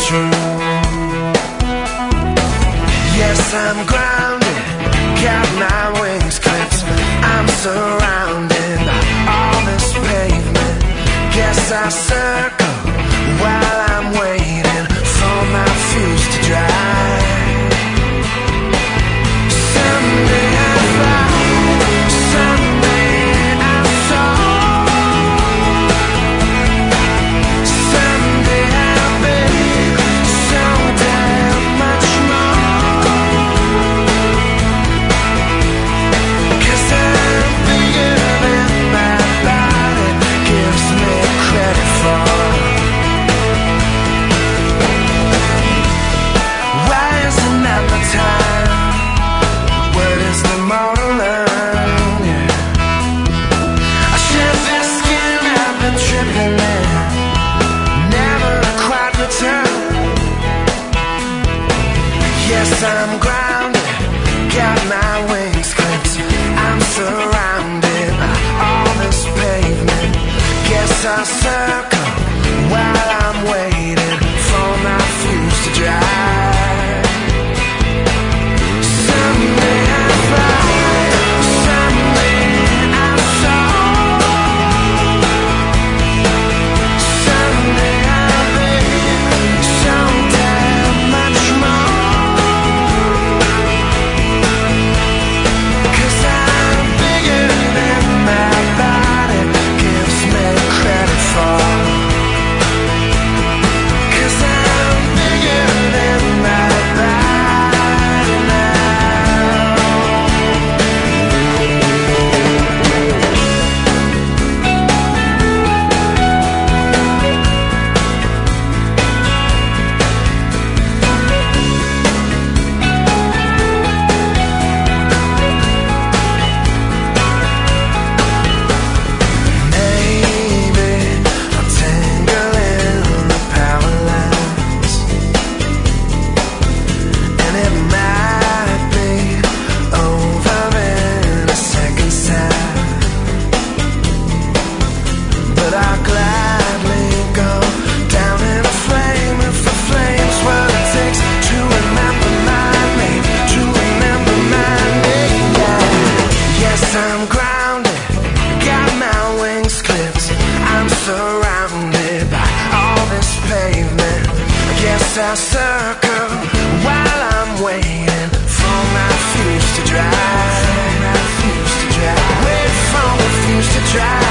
true. Yes, I'm grounded, got my wings clipped. I'm surrounded by all this pavement. Guess I circle while I'm waiting for my fuse to dry. Someday I fly, someday I soar. Someday I'll be so damn much more. 'Cause I'm bigger than my body gives me credit for. Why is it not the time? What is the more to learn? Yeah. I shed this skin I've been tripping in, never quite return. Yes, I'm grounded, got my wings clipped. I'm surrounded by all this pavement. Guess I circle while I'm waiting for my fuse to dry. Someday I fly, someday I soar. Someday I'll be so damn much more. 'Cause I'm bigger than my body gives me credit for. 'Cause I'm bigger than my body now. Maybe I'll tangle in the power lines, and it might be over in a second time. But I'll gladly go down in a flame if the flame's what it takes to remember my name, to remember my name. Yeah. Yes, I'm grounded, got my wings clipped. I'm surrounded by all this pavement. I guess I'll circle while I'm waiting for my fuse to dry. Wait for my fuse to dry.